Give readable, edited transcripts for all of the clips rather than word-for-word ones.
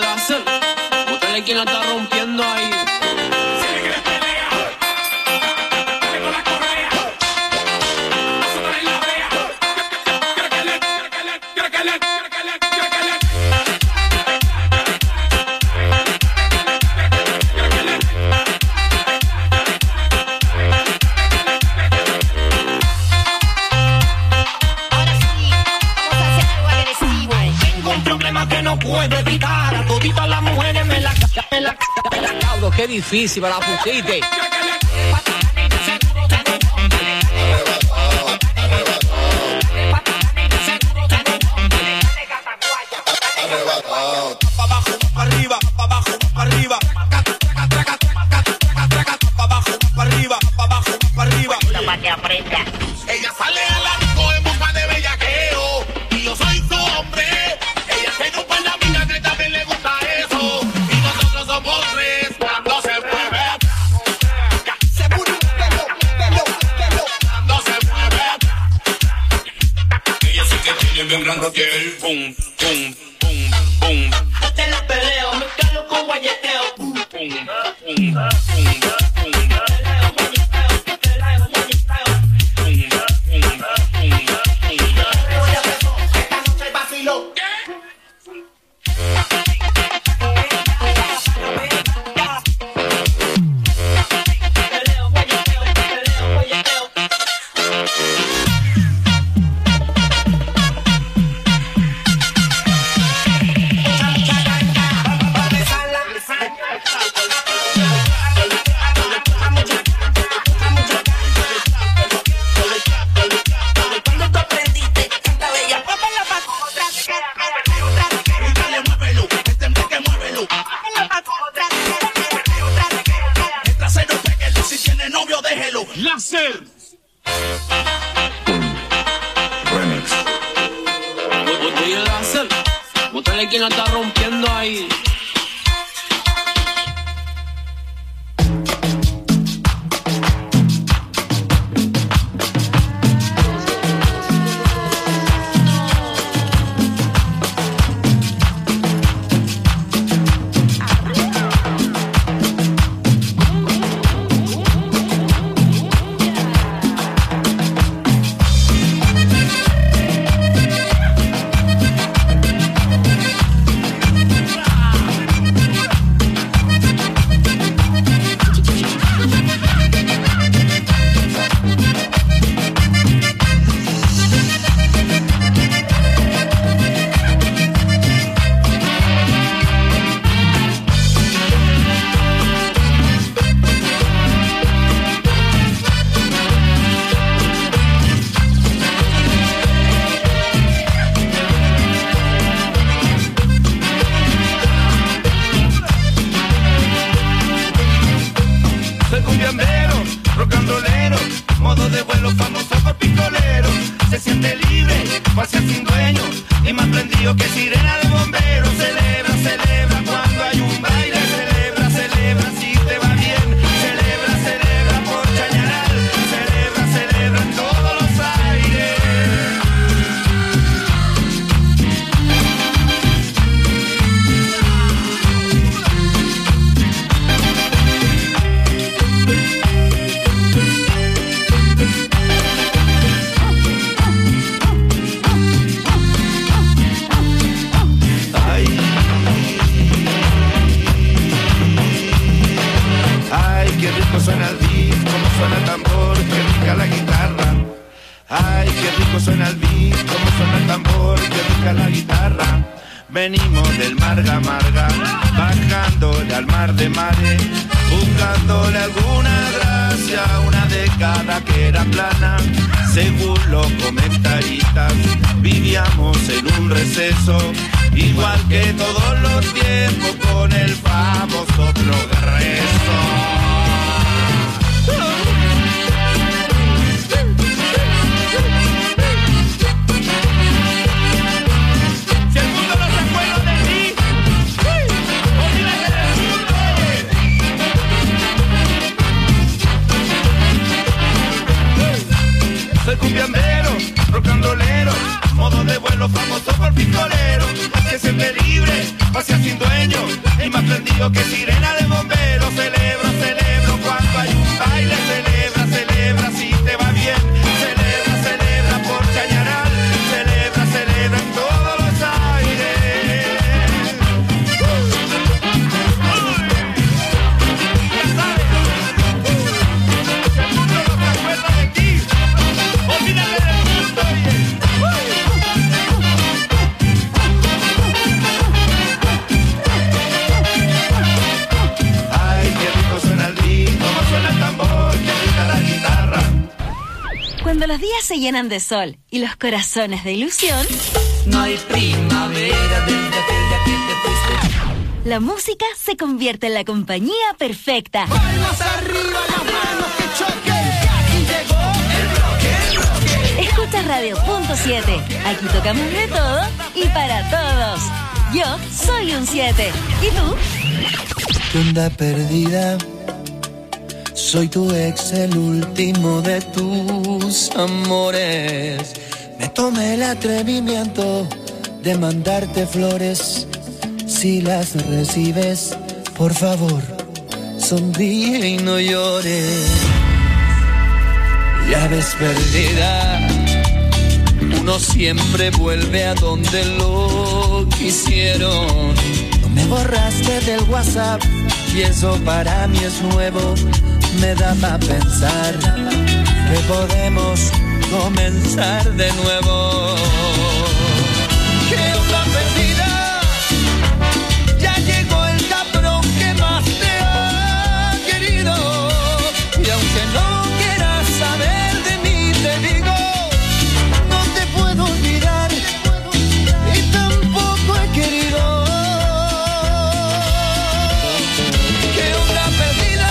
láser. Búscale quien la está rompiendo ahí. Puedo evitar a toditas las mujeres me la Cabro, qué difícil me la pusiste. pa' abajo, pa' arriba, pa' abajo, pa' arriba, pa' abajo, pa' arriba, pa' abajo, pa' arriba. Para que aprenda. Ella sale a la disco en busca de bellaqueo y yo soy su hombre. Ella tiene un par de amigas que también le gusta eso y nosotros somos tres cuando se mueve. Se mueve, cuando se mueve. Ella sí que tiene bien grande piel. Pum, pum, pum, pum. Te la peleo, me calo con guayeteo. Pum, pum, pum, pum. Láser. Remix. Oye, láser. Búscale quien la está rompiendo ahí. Venimos del Marga Marga, bajándole al mar de mares, buscándole alguna gracia, una década que era plana. Según los comentaristas, vivíamos en un receso, igual que todos los tiempos, con el famoso progreso. Soy cumbiambero, rock and rollero, modo de vuelo famoso por picolero. Hay que ser libre, pase sin dueño, y más prendido que sirena de bomberos. Celebro, celebro cuando hay un baile. Celebra, celebra si te va bien. Celebra, celebra por Chañaral. Celebra, celebra en todos los aires. Ya sabes, el mundo no se acuerda de ti. Olvídate del mundo, Cuando los días se llenan de sol y los corazones de ilusión, No hay primavera desde aquella que te fuiste. la música se convierte en la compañía perfecta. Palmas arriba, las manos que choquen. Aquí llegó el bloque. Escucha Radio Punto 7. Aquí tocamos de todo y para todos. Yo soy un 7. ¿Y tú? ¿Qué onda perdida? Soy tu ex, el último de tus amores. Me tomé el atrevimiento de mandarte flores. Si las recibes, por favor, sonríe y no llores. Ya ves perdida, uno siempre vuelve a donde lo quisieron. No me borraste del WhatsApp y eso para mí es nuevo. Me da para pensar que podemos comenzar de nuevo. ¿Qué onda perdida? Ya llegó el cabrón que más te ha querido. Y aunque no quieras saber de mí, te digo, no te puedo olvidar y tampoco he querido. ¿Qué onda perdida?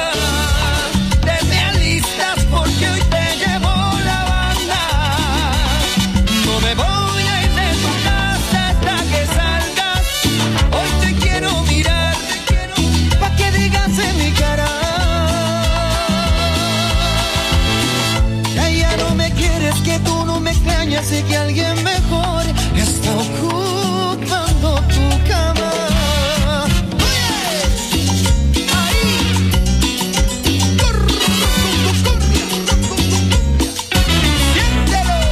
Así que alguien mejor está ocupando tu cama. Ahí. Siéntelo.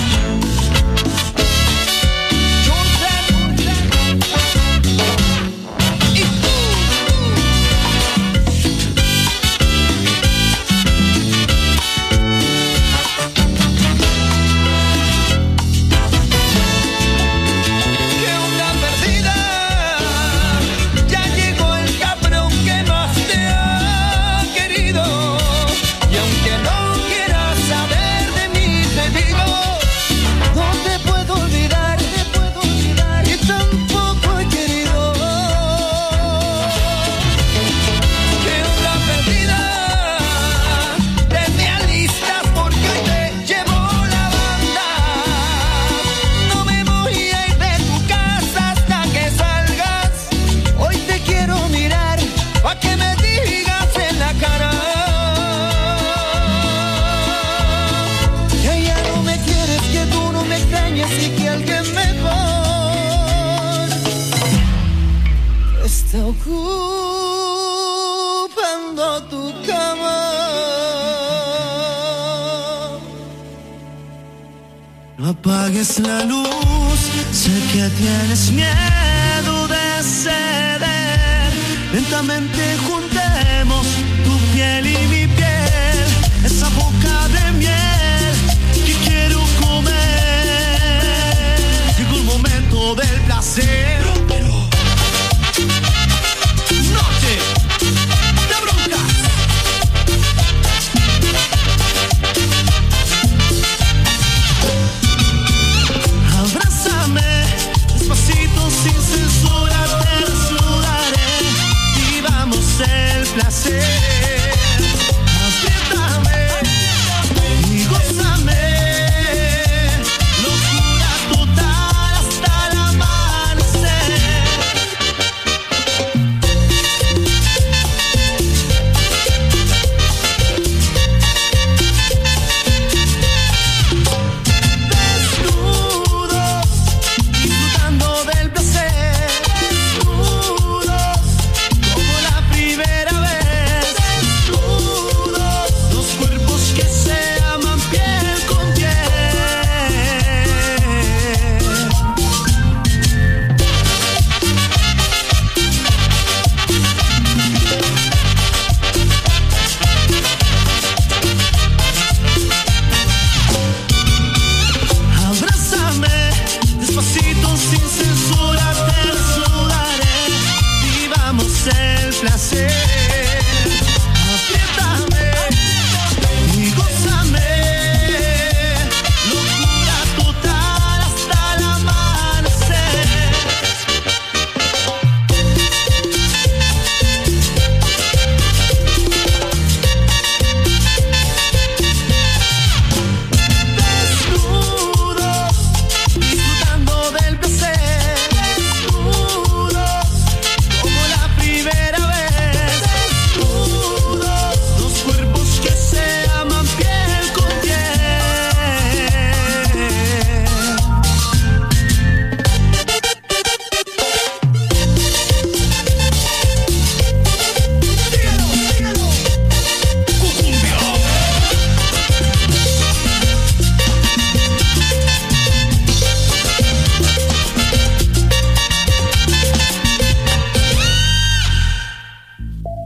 Jordan. Y tú. Ocupando tu cama. No apagues la luz, sé que tienes miedo de ceder. Lentamente juntemos tu piel y mi piel, esa boca de miel que quiero comer. Llegó el momento del placer. El placer, apriétame y gózame, locura total hasta el amanecer.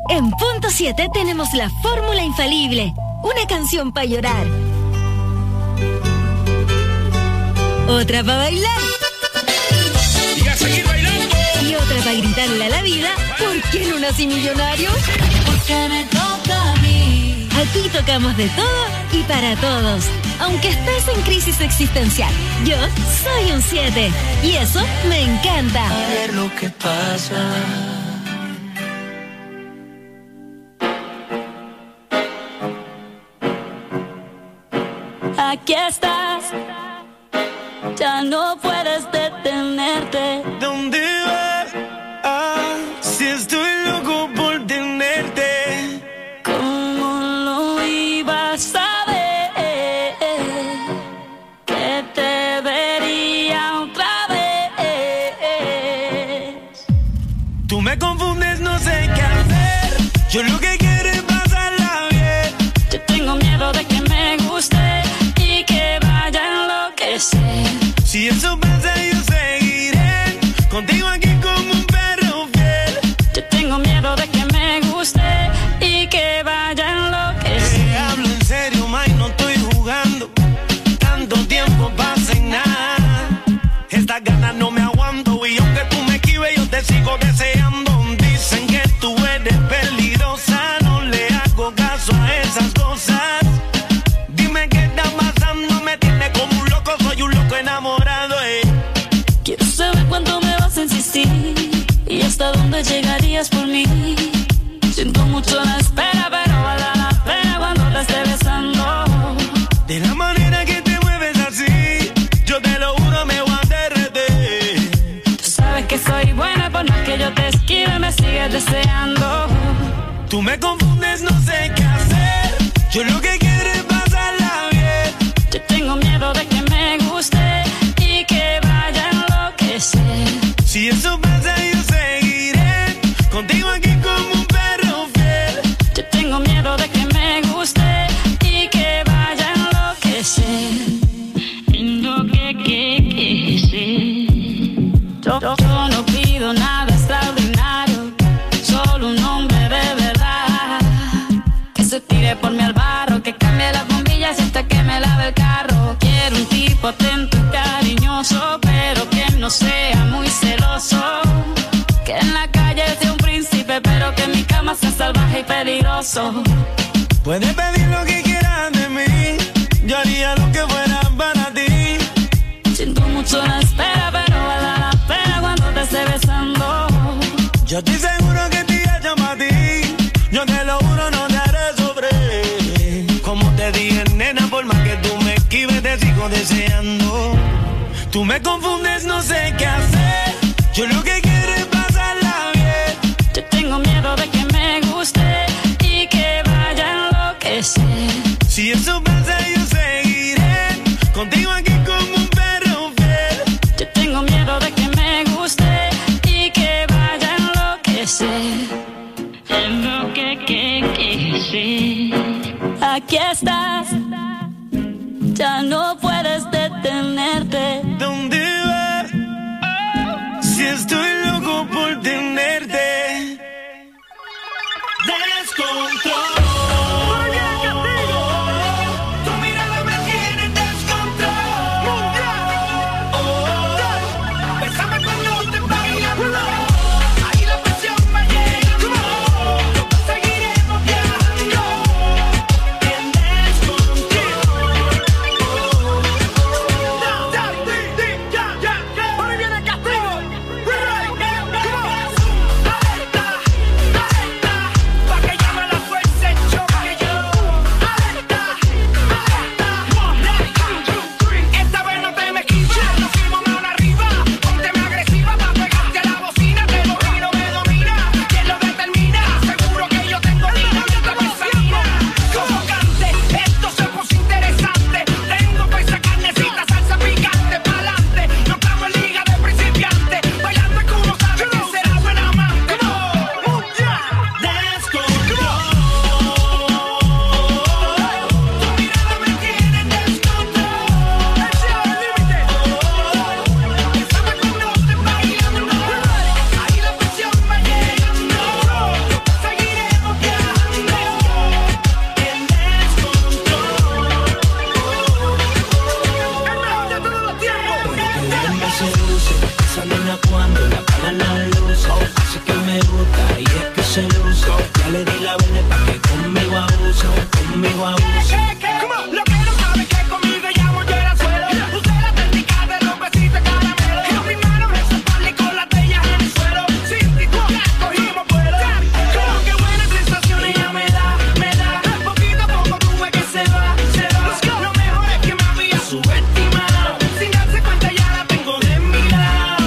En Punto 7 tenemos la fórmula infalible. Una canción para llorar. Otra para bailar. Y a seguir bailando. Y otra para gritarle a la vida, ¿por qué no nací millonario? Porque me toca a mí. Aquí tocamos de todo y para todos. Aunque estés en crisis existencial, yo soy un 7. Y eso me encanta. A ver lo que pasa. Aquí estás, ya no puedes detenerte. ¿Dónde vas? Ah, si estoy loco por tenerte. ¿Cómo lo ibas a ver? Que te vería otra vez. Tú me confundes, no sé qué hacer. Yo lo que quiero es pasarla bien. Yo tengo miedo de que me guste y que vaya a enloquecer. Si eso pasa, yo seguiré contigo aquí como un perro fiel. Yo tengo miedo de que me guste y que vaya a enloquecer. Te hablo en serio, May, no estoy jugando. Tanto tiempo pasa en nada. Estas ganas no me aguanto y aunque tú me esquives, yo te sigo deseando. Dicen que tú eres peligrosa, no le hago caso a esas cosas. Dime qué está pasando, me tiene como un loco, soy un loco enamorado, Quiero saber cuánto me vas a insistir y hasta dónde llegarías por mí. Siento mucho la espera, pero vale la pena cuando te esté besando. De la manera que te mueves así, yo te lo juro, me voy a derretir. Tú sabes que soy buena, por más que yo te esquive, me sigues deseando. Tú me confundes, no sé qué hacer. Yo lo que quiero es pasarla bien. Yo tengo miedo de que me guste y que vaya a enloquecer. Si eso pasa, yo seguiré contigo aquí como un perro fiel. Yo tengo miedo de que me guste y que vaya a enloquecer. Yo no pido nada extraordinario, solo un hombre de verdad. Que se tire por mi al barro, que cambie las bombillas hasta que me lave el carro. Quiero un tipo atento y cariñoso, pero que no sea muy celoso. Que en la calle sea un príncipe, pero que en mi cama sea salvaje y peligroso. Puedes pedir lo que quieras de mí, yo haría lo que fuera para ti. Siento mucho la espera, pero vale la pena cuando te esté besando. Yo estoy seguro que te llamo a ti, yo te lo juro, no te haré sufrir. Como te dije, nena, por más que tú me esquives, te sigo deseando. Tú me confundes, no sé qué hacer. Yo lo que quiero es pasarla bien. Yo tengo miedo de que me guste y que vaya a enloquecer. Si eso pasa, yo seguiré contigo aquí como un perro fiel. Yo tengo miedo de que me guste y que vaya a enloquecer. Aquí estás, ya no puedes detenerte. ¿Dónde vas? Si estoy loco por tenerte. Descontrol. Pa' que llame la fuerza. celoso. Ya le di la vena pa' que conmigo abuse. Lo que no sabe que conmigo ella mujer al suelo. Usted la técnica de los besitos de caramelo. En mi mano me sopla y con la de ella en el suelo. Sin ti ya cogimos vuelo. Como que buena sensación ella me da. Poquito a poco tú ves que se va. Lo mejor es que me había subestimado. Sin darse cuenta ya la tengo de mi lado.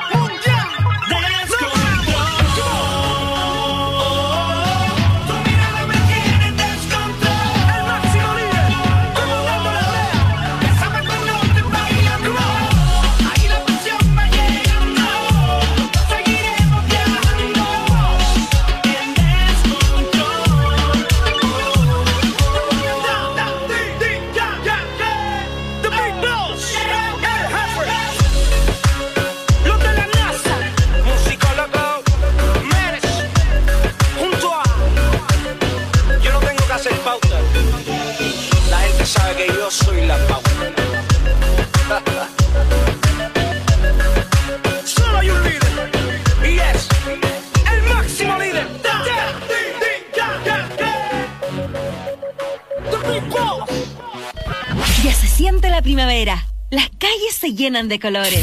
Tu mirada me tiene en descontrol. El máximo líder, comandando la vea. Bésame cuando te bailando. Ahí la pasión va llegando. Seguiremos viajando en descontrol. The Big Boss, el jefe. Los de la NASA, musicólogo Mérez, junto a. Yo no tengo que hacer pauta. La gente sabe que yo soy la pauta. Solo hay un líder. Y es el máximo líder. The Big Boss. Ya se siente la primavera. Las calles se llenan de colores.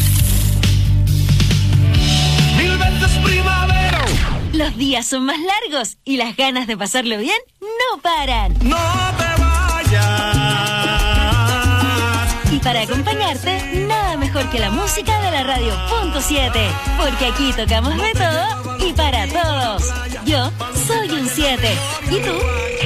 Mil veces primavera. Los días son más largos y las ganas de pasarlo bien no paran. No te vayas. Y para acompañarte, nada mejor que la música de la radio .7. Porque aquí tocamos de todo y para todos. Yo soy un 7. ¿Y tú?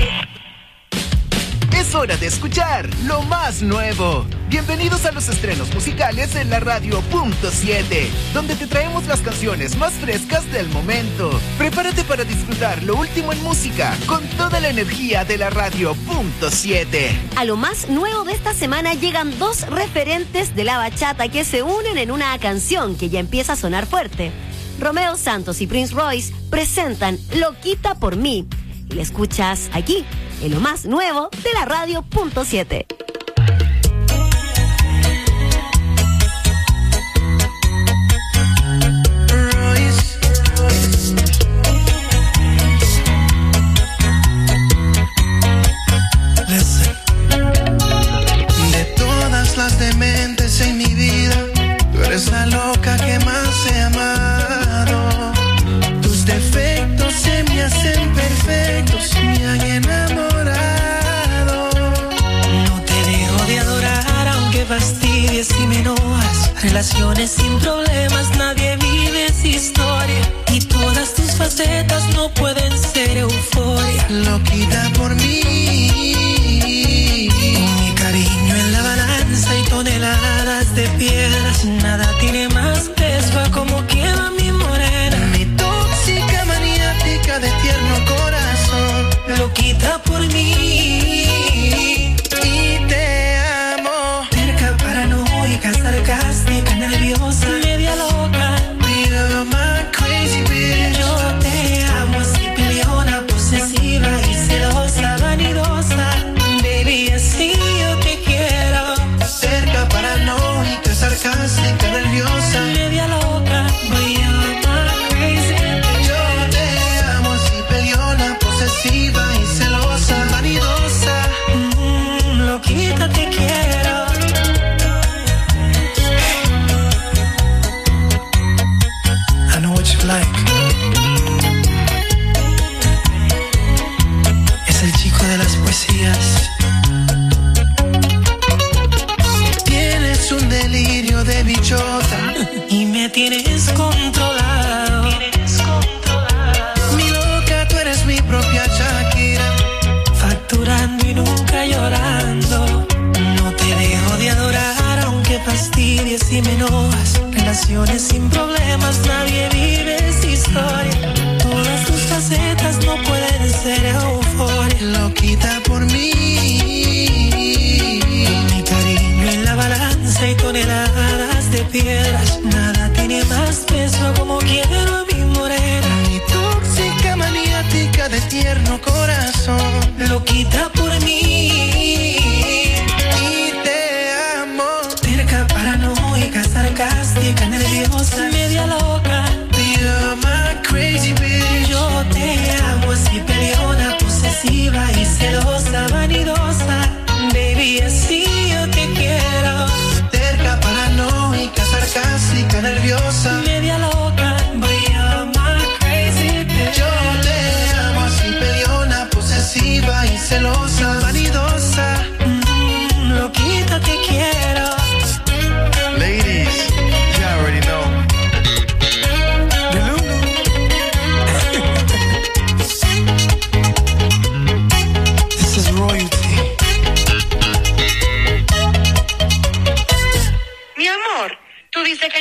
Es hora de escuchar lo más nuevo. Bienvenidos a los estrenos musicales en la radio .7, donde te traemos las canciones más frescas del momento. Prepárate para disfrutar lo último en música con toda la energía de la radio .7. A lo más nuevo de esta semana llegan dos referentes de la bachata que se unen en una canción que ya empieza a sonar fuerte. Romeo Santos y Prince Royce presentan Loquita por mí. Y la escuchas aquí, en lo más nuevo de la radio .7. De todas las dementes en mi vida, tú eres la loca que más he amado. Tus defectos se me hacen perfectos, me han enamorado. No te dejo de adorar aunque fastidies y me enojas. Relaciones sin problemas, nadie vive esa historia. Y todas tus facetas no pueden ser euforia. Loquita por mí, mi cariño en la balanza y toneladas de piedras. Nada tiene más peso a como queda mi morena. mi tóxica maniática de tierno corazón. Loquita por mí Y te amo. Terca, paranoica, sarcástica, nerviosa, media loca. You're my crazy bitch. Yo te amo así, peleona, posesiva y celosa, vanidosa. Baby, así yo te quiero. Cerca, paranoica, sarcástica, nerviosa, media loca. But you're my crazy bitch. Yo te amo así, peleona, posesiva y celosa, vanidosa. Loquita, te quiero. I know what you like. Es el chico de las poesías. Tienes un delirio de bichota Y me tienes controlado. Mi loca, tú eres mi propia Shakira. Facturando y nunca llorando. No te dejo de adorar aunque fastidies y me enojas. Relaciones sin problemas, nadie vive esa historia. Todas tus facetas no pueden ser euforia. Loquita por mí, mi cariño en la balanza y toneladas de piedras. Nada tiene más peso como quiero a mi morena. mi tóxica maniática de tierno corazón. Loquita por mí Y te amo. terca, paranoica, sarcástica, nerviosa, media loca. You're my crazy bitch. Yo te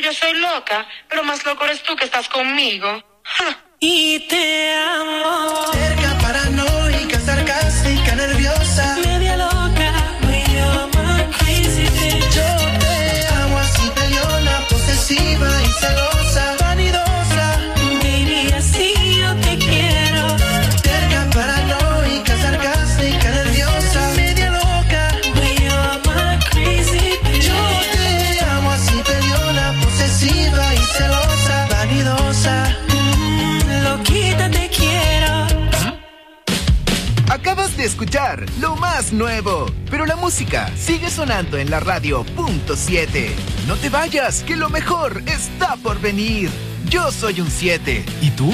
yo soy loca, pero más loco eres tú que estás conmigo. Y te amo. Cerca, paranoica, sarcástica, nerviosa, media loca, you're my crazy bitch. yo te amo así, peleona, posesiva y celosa, vanidosa, baby, así yo te quiero. cerca, paranoica, sarcástica, nerviosa, media loca, you're my crazy bitch. yo te amo así, peleona, posesiva y celosa, vanidosa, loquita te quiero. Acabas de escuchar lo más nuevo, pero la música sigue sonando en la radio .7. No te vayas, que lo mejor está por venir. Yo soy un 7. ¿Y tú?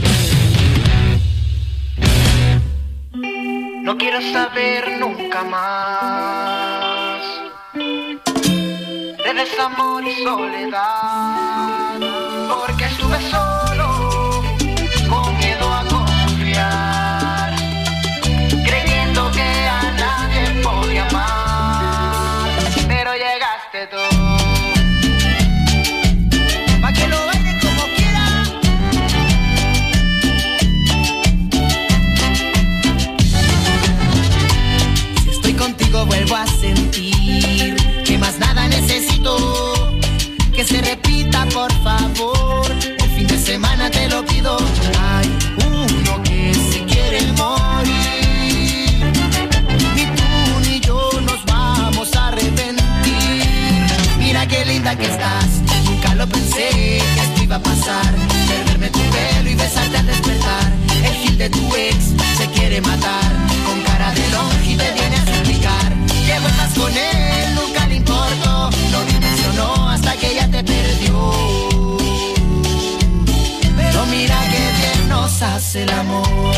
no quiero saber nunca más de desamor y soledad, porque estuve solo, con miedo a confiar, creyendo que a nadie podía amar, pero llegaste tú, pa' que lo bailen como quiera. Si estoy contigo vuelvo a sentir que más nada necesito, que se repita por favor, el fin de semana te lo pido. Hay uno que se quiere morir, ni tú ni yo nos vamos a arrepentir. Mira qué linda que estás, nunca lo pensé que esto iba a pasar, perderme tu pelo y besarte al despertar. El gil de tu ex se quiere matar, con cara de longe te viene a suplicar que vuelvas con él, nunca le importó, no dimensionó hasta que ella te perdió. Pero mira que bien nos hace el amor.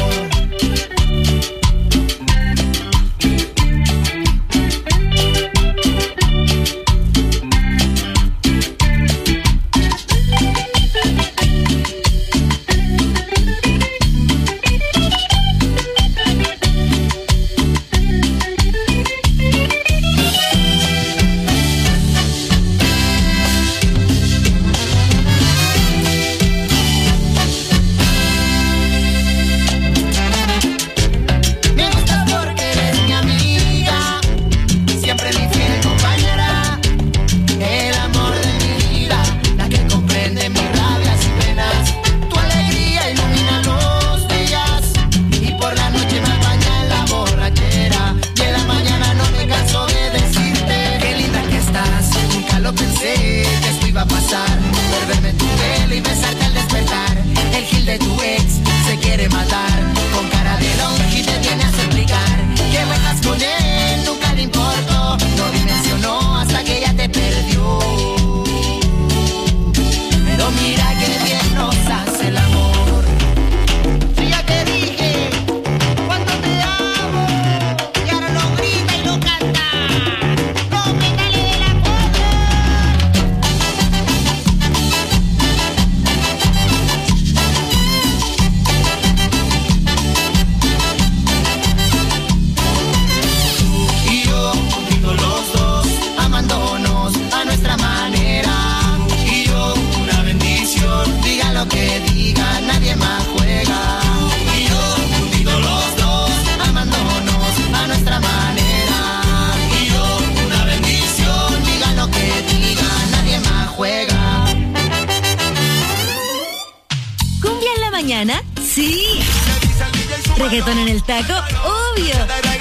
Reggaetón en el taco, obvio.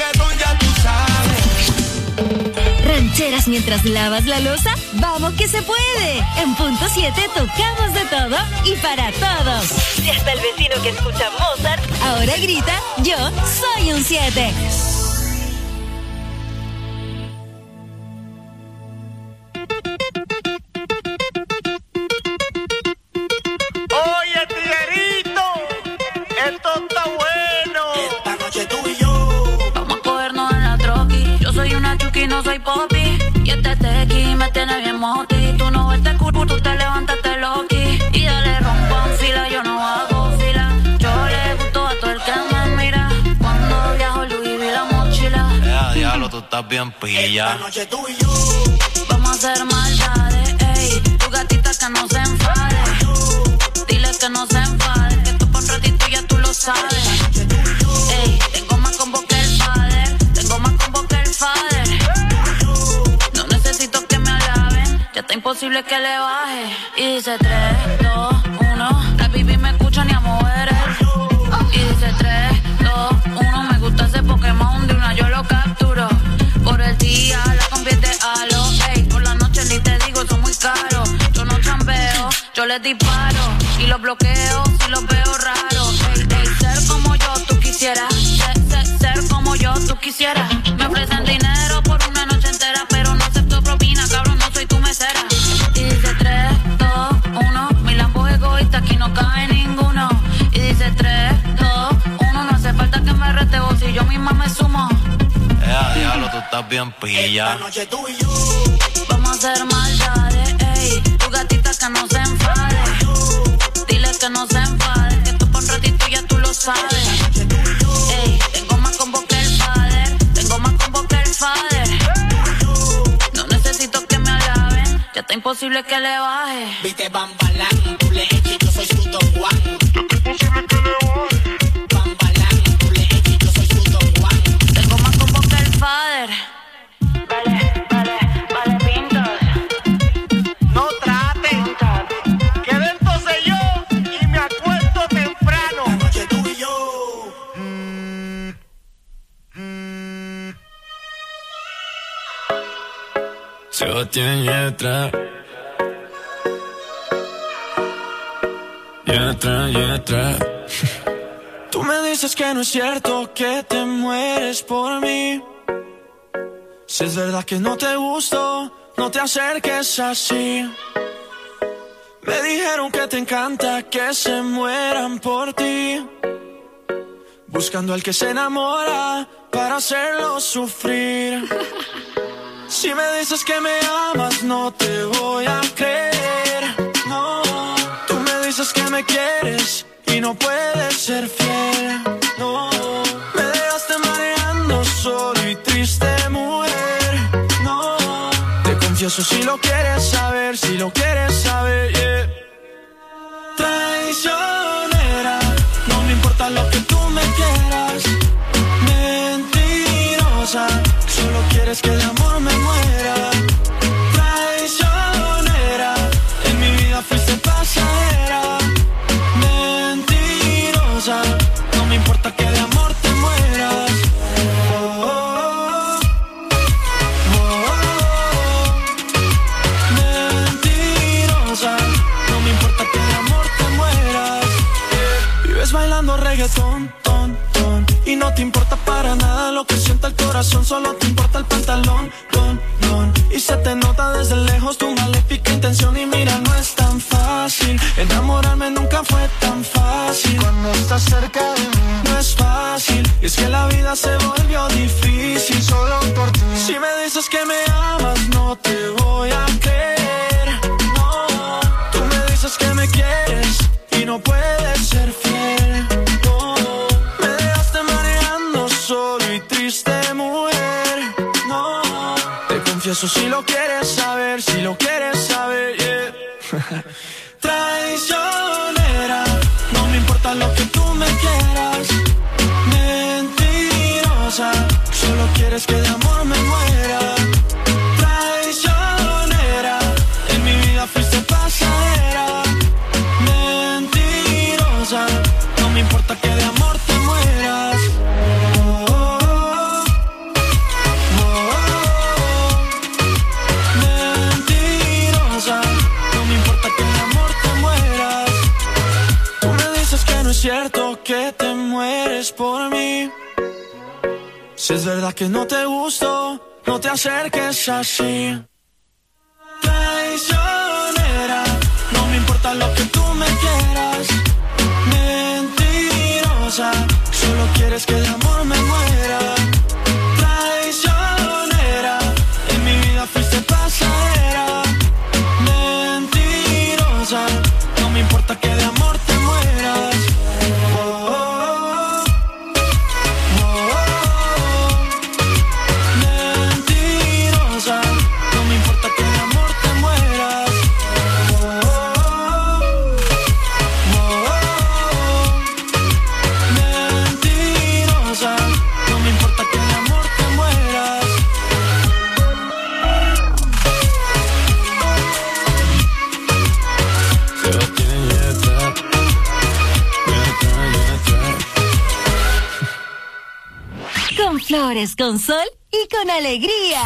Rancheras mientras lavas la loza, vamos que se puede. En punto 7 tocamos de todo y para todos. Si hasta el vecino que escucha Mozart ahora grita, yo soy un 7. Oye, tiguerito, esto está bueno. Esta noche tú y yo vamos a cogernos en la troqui. Yo soy una chuki, no soy popi. Y este tequi me tiene bien moti. Tú no ves culo, tú te levantaste loqui. Y dale rompo en fila, yo no hago fila. Yo le gusto a todo el que me mira. Cuando viajo Louis vi la mochila. Diablo, tú estás bien pilla. esta noche tú y yo Vamos a hacer maldades, ey. Tu gatita que no se enfade. Dile que no se enfade, que tú por un ratito ya tú lo sabes. Ey, tengo más combo que el father, tengo más combo que el father. No necesito que me alaben, ya está imposible que le baje. Y dice 3, 2, 1, la baby me escucha ni a mover el. Y dice 3, 2, 1, me gusta ese Pokémon, de una yo lo capturo. Por el día la convierte a lo, ey, por la noche ni te digo, son muy caros. Yo no chambeo, yo les disparo y los bloqueo si los veo raros. Ey, ey, ser como yo tú quisieras, ser como yo tú quisieras. Me ofrecen dinero por una noche entera, pero no acepto propina, cabrón, no soy tu mesera. Y dice 3, 2, 1, mi Lambo es egoísta, aquí no cae ninguno. Y dice 3, 2, 1, no hace falta que me rete vos, si yo misma me sumo. Diablo, tú estás bien pilla. Esta noche tú y yo vamos a hacer maldades, ey. Tu gatita que no se enfade. Dile que no se enfade, que tú por un ratito ya tú lo sabes. Ey, tengo más combo que el father, tengo más combo que el father. No necesito que me alaben, ya está imposible que le baje. Viste Bambalán, tú le eches, yo soy su Don Juan. Ya está imposible que le baje. Bambalán, tú le eches, yo soy su Don Juan. Tengo más combo que el father. Vale, pintas. No traten, que dentro soy yo y me acuesto temprano. Esta noche tú y yo. Sebastián Yatra. Tú me dices que no es cierto, que te mueres por mí. Si es verdad que no te gusto, no te acerques así. Me dijeron que te encanta que se mueran por ti, buscando al que se enamora para hacerlo sufrir. Si me dices que me amas, no te voy a creer, no. Tú me dices que me quieres y no puedes ser fiel, no. Me dejaste mareando solo y triste, mujer, no. Te confieso si lo quieres saber, si lo quieres saber, yeah. Traicionera, no me importa lo que tú me quieras. Mentirosa, solo quieres que de amor me muera. Traicionera, en mi vida fuiste pasajera. Mentirosa, no me importa que de amor te mueras. Mentirosa, no me importa que de amor te mueras. Vives bailando reggaetón, ton, ton, y no te importa para nada lo que sienta el corazón, solo te importa el pantalón, don, don. Y se te nota desde lejos tu maléfica intención. Y mira, no es tan fácil, enamorarme nunca fue tan fácil. Cuando estás cerca de mí no es fácil, y es que la vida se volvió difícil solo por ti. Si me dices que me amas, no te voy a creer, no. Tú me dices que me quieres y no puedes ser fiel, no. Me dejaste mareando solo y triste, mujer, no. Te confieso si lo quieres saber, si lo quieres saber, yeah. Traicionera, no me importa lo que tú me quieras. Mentirosa, solo quieres que de amor me muera. Traicionera, en mi vida fuiste pasajera. Mentirosa, no me importa que de amor te mueras. Mentirosa, no me importa que de amor te mueras. Tú me dices que no es cierto, que te mueres por mí. Si es verdad que no te gusto, no te acerques así. Traicionera, no me importa lo que tú me quieras. Mentirosa, solo quieres que de amor me muera. Traicionera, en mi vida fuiste pasajera. Mentirosa, no me importa que de amor te mueras. Mentirosa, no me importa que de amor te mueras. Flores con sol y con alegría.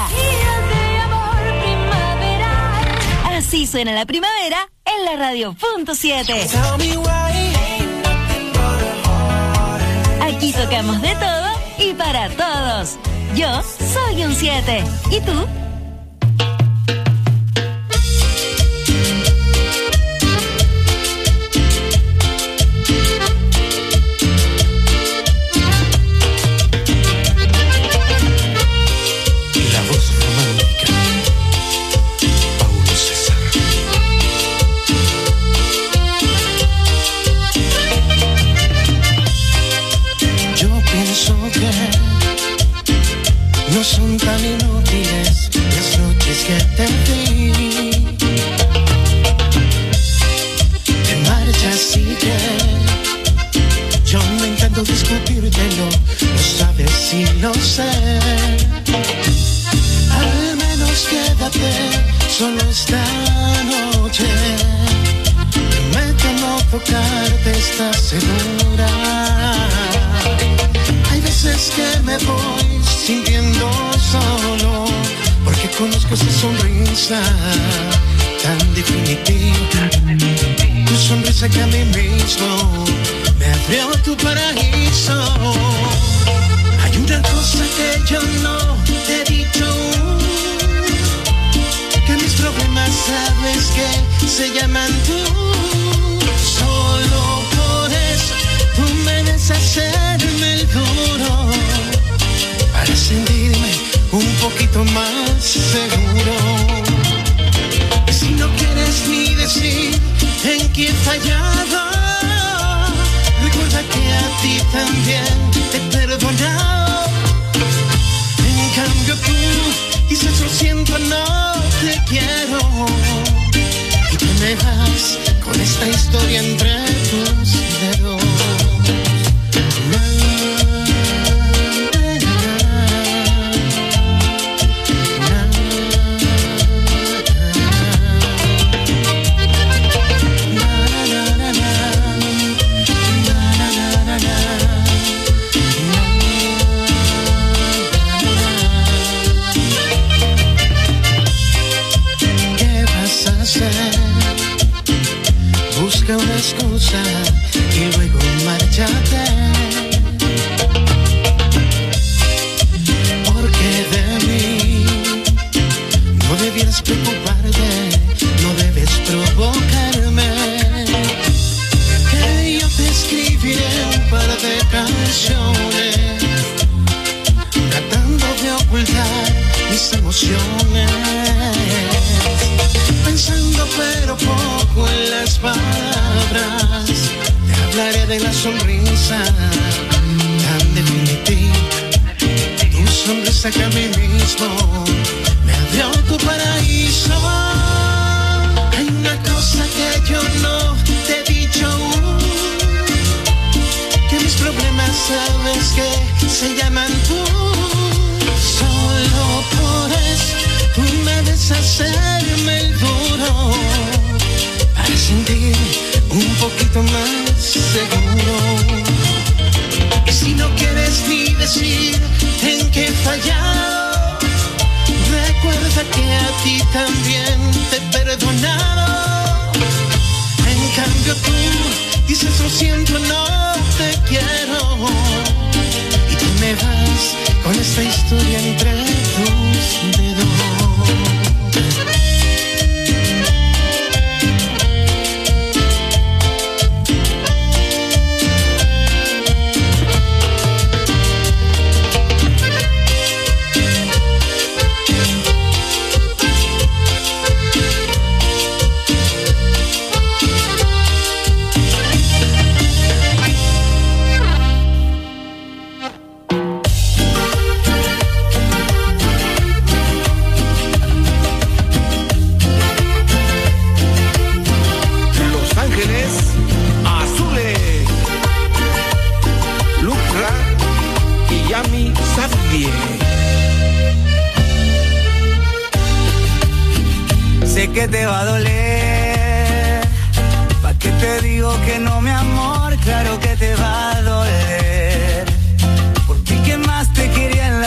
Así suena la primavera en la radio.7. Aquí tocamos de todo y para todos. Yo soy un 7. ¿Y tú? No son tan inútiles las noches que te di. Te marchas y que yo no intento discutírtelo, lo sabes y lo sé. Al menos quédate solo esta noche. Prometo no tocarte, ¿estás segura? Hay veces que me voy sintiendo solo, porque conozco esa sonrisa tan definitiva. Tu sonrisa que a mí mismo me abrió tu paraíso. Hay una cosa que yo no te he dicho, que mis problemas sabes que se llaman tú. Solo por eso tú me ves hacerme el duro, para sentirme un poquito más seguro. Y si no quieres ni decir en qué he fallado, recuerda que a ti también te he perdonado. En cambio tú dices lo siento, no te quiero, y tú me vas con esta historia entre tus dedos. Busca una excusa y luego márchate, porque de mí no debieras preocuparte, no debes provocarme, que yo te escribiré un par de canciones tratando de ocultar mis emociones, pensando pero poco en las palabras. Te hablaré de la sonrisa tan definitiva, tu sonrisa que a mí mismo me abrió tu paraíso. Hay una cosa que yo no te he dicho, que mis problemas sabes que se llaman tú. Solo por eso tú me ves hacerme el duro, para sentir un poquito más seguro. Y si no quieres ni decir en qué he fallado, recuerda que a ti también te he perdonado. En cambio tú dices lo siento, no te quiero, y tú me vas con esta historia entre tus dedos. Sé que te va a doler, ¿pa' qué te digo que no, mi amor? Claro que te va a doler, porque ¿quién más te quería en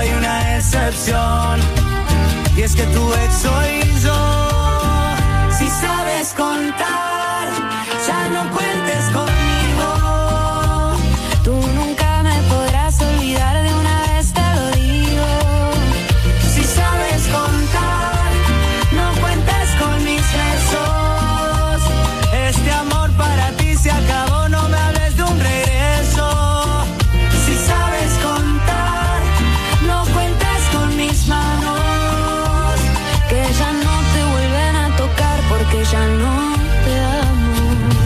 hay una excepción, y es que tu ex soy yo. Si sabes contar, ya no cuentes conmigo. Tú nunca me podrás olvidar, de una vez te lo digo. Si sabes contar, no cuentes con mis besos. Este amor para ti se acabó, no me hables de un regreso. Si sabes contar, no cuentes con mis manos, que ya no te vuelven a tocar porque ya no te amo.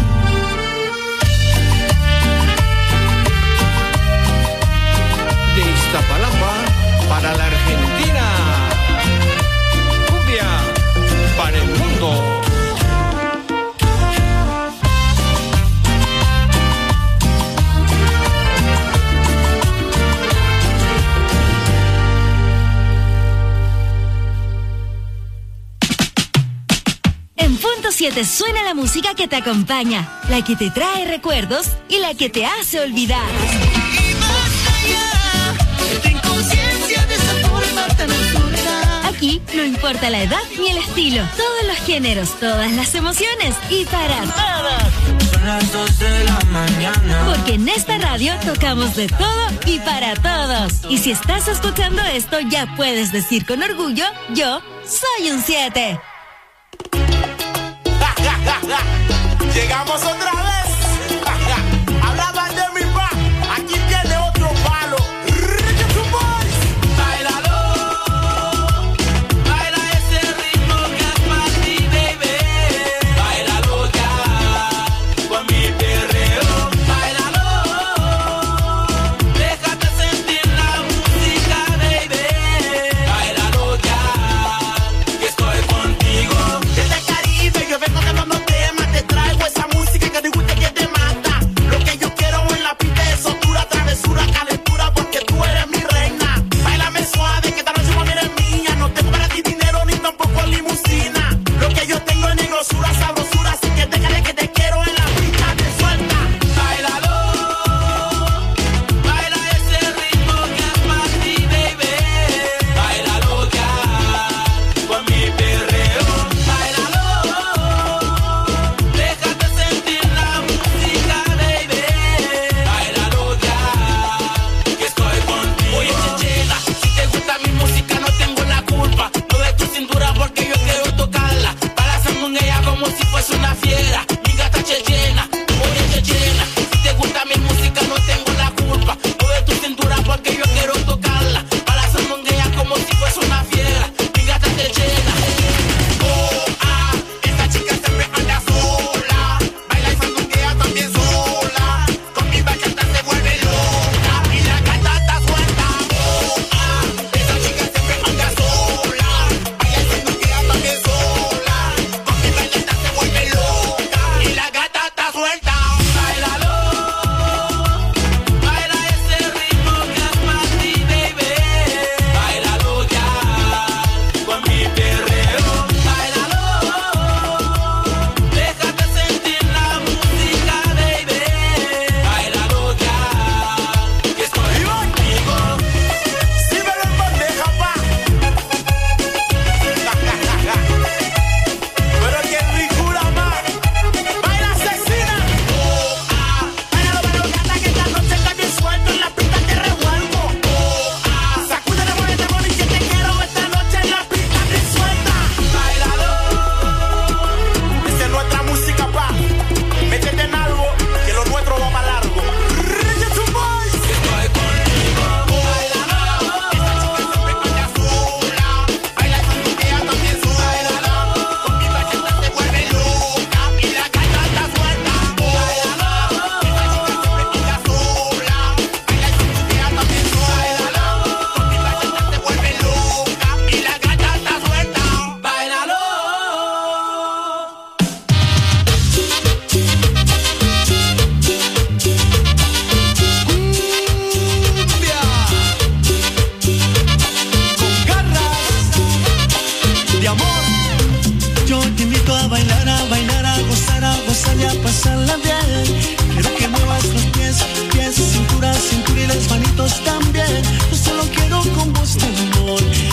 De Iztapalapa para la Argentina. Cumbia para el mundo. En punto 7 suena la música que te acompaña, la que te trae recuerdos y la que te hace olvidar. Aquí no importa la edad ni el estilo, todos los géneros, todas las emociones y para todos. Son las 2 de la mañana. Porque en esta radio tocamos de todo y para todos. Y si estás escuchando esto, ya puedes decir con orgullo, yo soy un 7. Llegamos otra vez. Hablaban de mi pa, aquí tiene otro palo. Báilalo, baila ese ritmo que es para ti, baby. Báilalo ya, con mi perreo. Báilalo, déjate sentir la música, baby. Báilalo ya, que estoy contigo. Desde el Caribe yo vengo cantando temas, te traigo esa música que te gusta.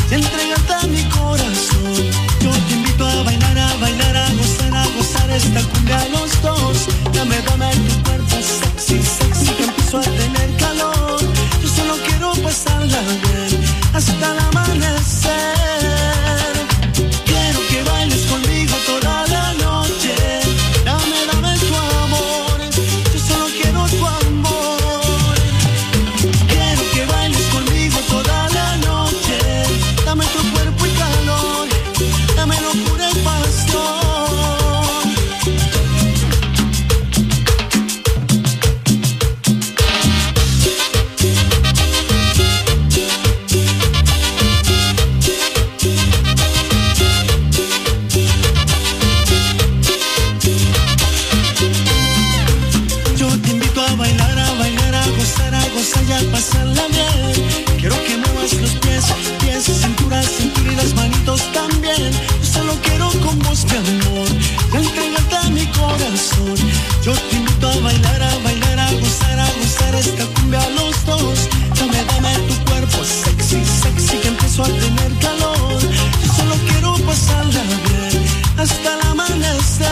y entregarte a mi corazón. Yo te invito a bailar, a gozar esta cumbia a los dos. Dame tu cuerpo sexy, que empiezo a tener calor. Yo solo quiero pasarla bien hasta el amanecer. Quiero que bailes conmigo toda la noche. Dame tu amor, yo solo quiero tu amor. Quiero que bailes conmigo toda la noche. Dame tu cuerpo y calor, dame locura y pasión. Y a pasarla bien. Quiero que muevas los pies, cintura y las manitos también. Yo solo quiero con vos, mi amor, y entregarte a mi corazón. Yo te invito a bailar, a gozar esta cumbia a los dos. Dame tu cuerpo sexy, que empiezo a tener calor. Yo solo quiero pasarla bien hasta el amanecer.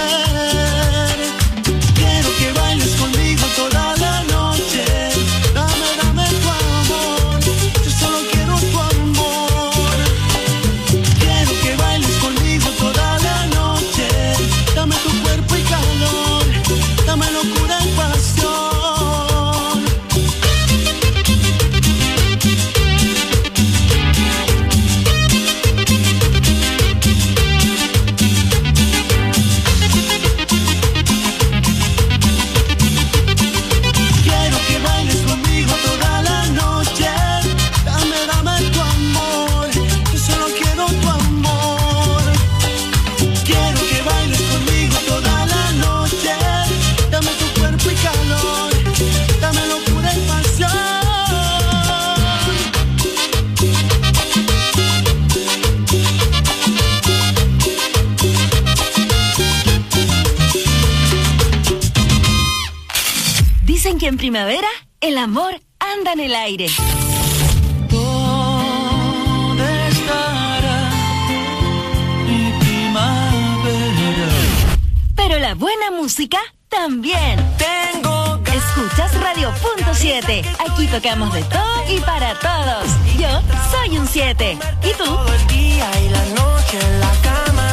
Quiero que bailes conmigo toda la noche. Dame tu amor, yo solo quiero tu amor. Quiero que bailes conmigo toda la noche. Dame tu cuerpo y calor, dame locura y pasión. Quiero que bailes conmigo toda la noche. Dame tu amor, yo solo quiero tu amor. Quiero que bailes conmigo toda la noche. Dame tu cuerpo y calor, dame locura y pasión. Dicen que en primavera el amor anda en el aire. ¿Dónde estará mi primavera? Pero la buena música también. Escuchas Radio.7. Aquí tocamos de todo y para todos. Yo soy un 7. ¿Y tú? Todo el día y la noche en la cama.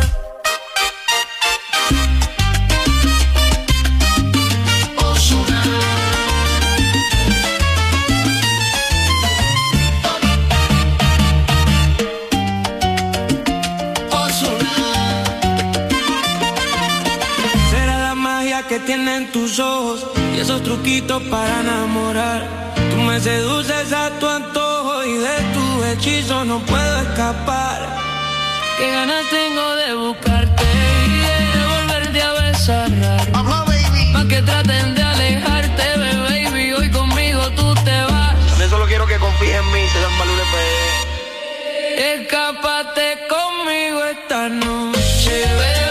Que tienen tus ojos y esos truquitos para enamorar. Tú me seduces a tu antojo y de tu hechizo no puedo escapar. Qué ganas tengo de buscarte y de volverte a besar. Pa' que traten de alejarte, baby. Hoy conmigo tú te vas. Yo solo quiero que confíes en mí, te dan valores. Escápate conmigo esta noche, bebé.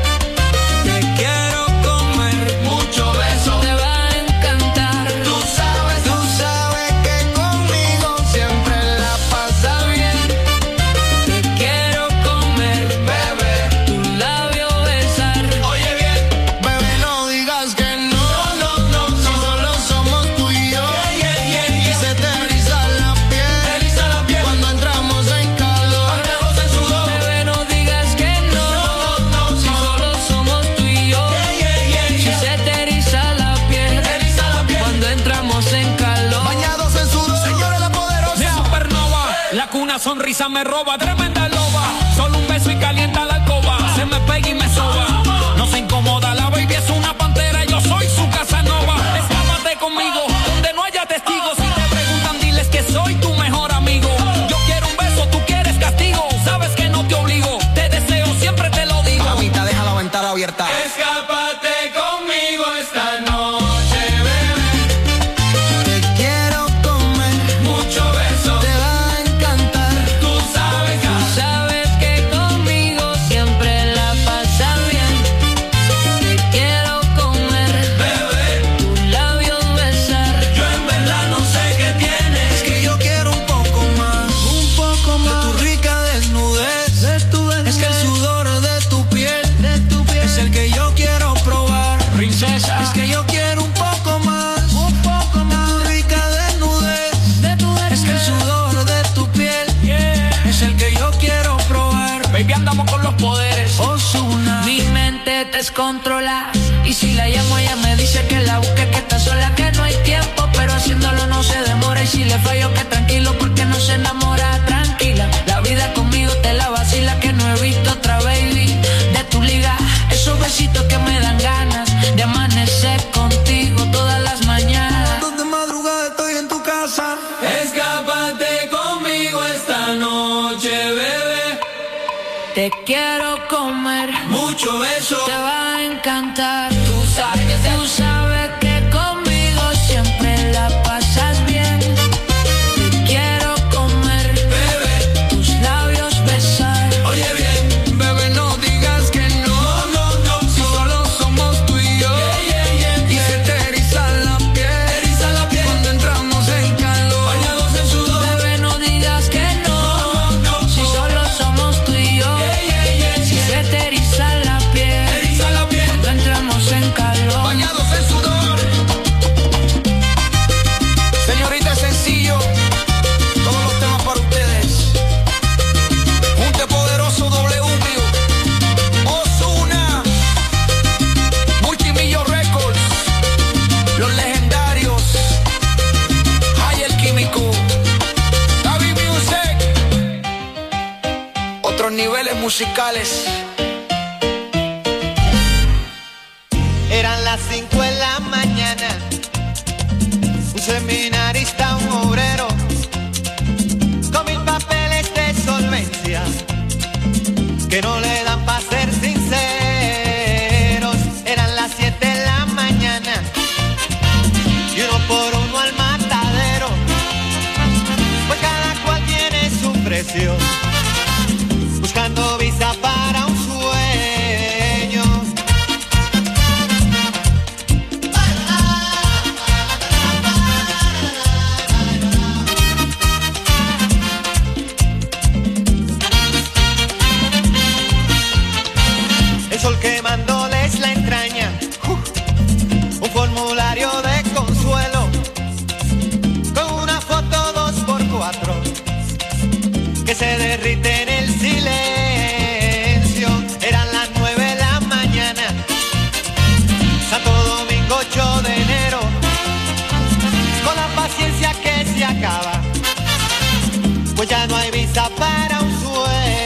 Sonrisa me roba, tremenda loba. Solo un beso y calienta la alcoba. Se me pega y me soba. No se incomoda, la baby es una pantera. Yo soy su Casanova. Escápate conmigo, donde no haya testigos. Si te preguntan, diles que soy tu mejor amigo. Yo quiero un beso, tú quieres castigo. Sabes que no te obligo, te deseo, siempre te lo digo. Mamita, deja la ventana abierta. Escápate conmigo esta noche. Mucho beso, te va a encantar. Tú sabes controla. Y si la llamo ella me dice que la busque, que está sola, que no hay tiempo, pero haciéndolo no se demora. Y si le fallo que tranquilo porque no se enamora. Tranquila, la vida conmigo te la vacila, que no he visto otra baby de tu liga. Esos besitos que me dan ganas de amanecer contigo todas las mañanas. De madrugada estoy en tu casa. Escápate conmigo esta noche, bebé. Te quiero comer, mucho beso, te va a encantar. Tú sabes que conmigo siempre la pasas bien. Te quiero comer, bebé, tus labios besar. Oye bien, bebé, no digas que no, no, no, si solo somos tú y yo. Y se te eriza la piel, cuando entramos en calor, bañados en sudor. Bebé, no digas que no, no, si solo somos tú y yo. Si se te eriza la piel, cuando entramos en calor, bañados en sudor. Señorita, sencillo, todos los temas para ustedes. Junte poderoso W, Ozuna, Multimillo Records, los legendarios, Hay el Químico, David Music, otros niveles musicales. Eran las 5 de la mañana, un seminarista, un obrero, con 1000 papeles de solvencia, que no le dan para ser sinceros. Eran las 7 de la mañana, y uno por uno al matadero, pues cada cual tiene su precio, buscando visa para un sueño. El sol quemándoles la entraña, un formulario de consuelo, con una foto 2x4, que se derrite en el silencio. Eran las 9 de la mañana, Santo Domingo 8 de enero, con la paciencia que se acaba, pues ya no hay visa para un sueño.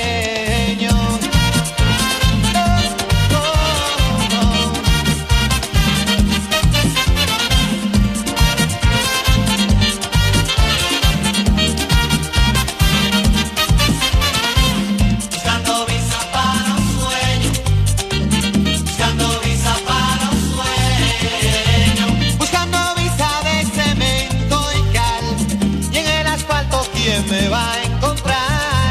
Buscando visa para un sueño, buscando visa para un sueño, buscando visa de cemento y cal, y en el asfalto ¿quién me va a encontrar?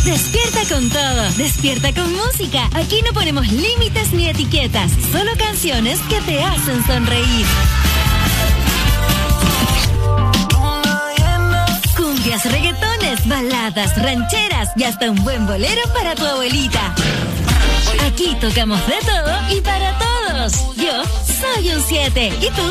Despierta con todo, despierta con música. Aquí no ponemos límites ni etiquetas, solo canciones que te hacen sonreír. Cumbias, reggaetones, baladas, rancheras y hasta un buen bolero para tu abuelita. Aquí tocamos de todo y para todos. Yo soy un 7. ¿Y tú?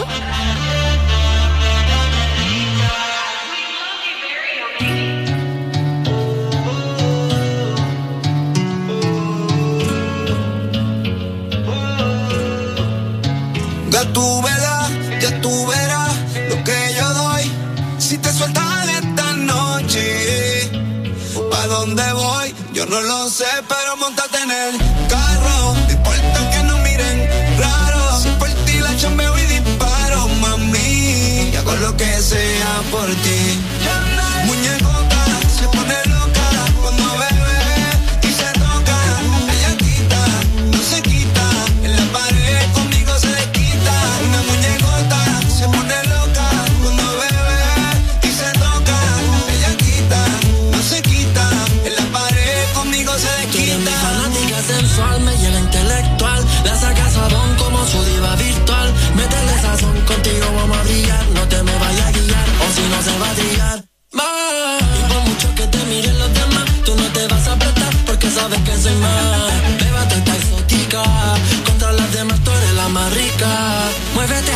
Ya tú verás lo que yo doy. Si te sueltas de esta noche, ¿pa' dónde voy? Yo no lo sé, pero montate en el carro. No importa que nos miren raro. Si por ti la chambeo y disparo, mami. Y hago lo que sea por ti. Muñecota se pone loca cuando bebe y se toca. Ella quita, no se quita. En la pared conmigo se desquita. Una muñecota se pone loca cuando bebe y se toca. Ella quita, no se quita. En la pared conmigo se desquita. Tú eres mi fanática sensual, me llega intelectual. La saca sabón como su diva virtual. Métele sazón, contigo vamos a brillar. No te me vayas a guiar, o si no se va a trillar. Y por mucho que te miren los demás, tú no te vas a apretar porque sabes que soy más. Bébate esta exótica, contra las demás tú eres la más rica. Muévete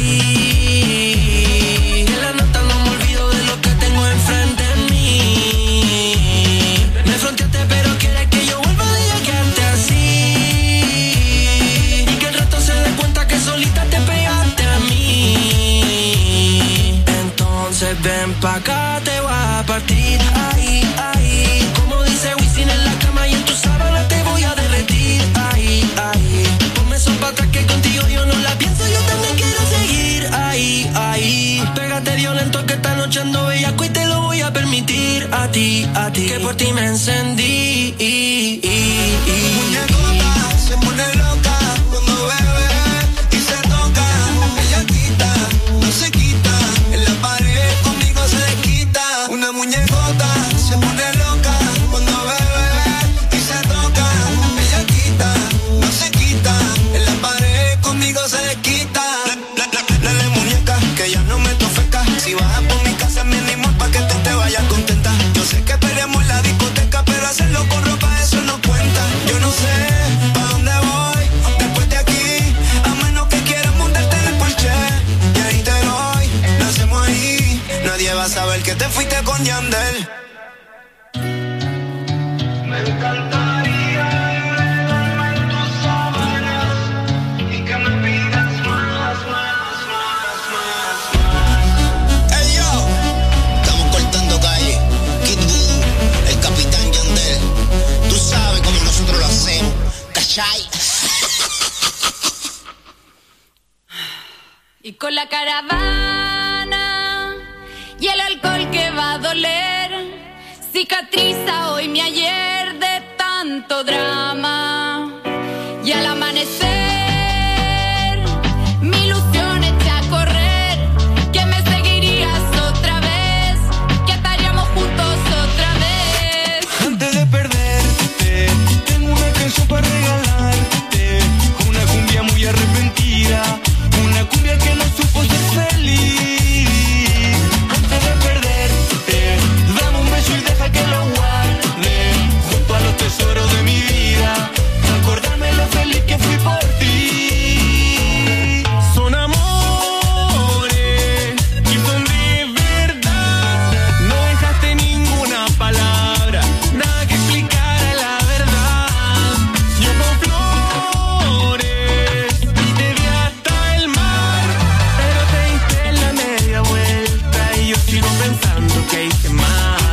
así, que la nota no me olvido de lo que tengo enfrente de mí. Me fronteaste pero quieres que yo vuelva a quedarte así. Y que el resto se dé cuenta que solita te pegaste a mí. Entonces ven pa' acá, te voy a partir ahí, ahí. Como dice Wisin en la cama y en tu sábana te voy a derretir ahí, ahí. Ponme eso pa' atrás que contigo yo no la pienso, yo también quiero seguir ahí, ahí. Pégate violento que esta noche ando bellaco y te lo voy a permitir a ti, que por ti me encendí. Muñecota se pone loca cuando bebe y se toca. Ella quita, no se quita. En la pared conmigo se desquita. Una muñecota se pone loca cuando bebe y se toca. Ella quita, no se quita. En la pared conmigo se desquita. Dale muñeca, que ya no me tofeca. Si bajas por mi casa mínimo pa' que tú te vayas contenta. Yo sé que peleamos en la discoteca, pero hacerlo con ropa eso no cuenta. Yo no sé pa' dónde voy después de aquí, a menos que quieras montarte en el Porsche. Y ahí te doy, lo hacemos ahí. Nadie va a saber que te fuiste con Yandel. Me encantaría enredarme en tus sábanas y que me pidas más. Hey yo, estamos cortando calle. Kid Voodoo, el capitán Yandel. Tú sabes cómo nosotros lo hacemos, ¿cachai? Y con la caravana y el alcohol que va a doler, cicatriza hoy mi ayer de tanto drama.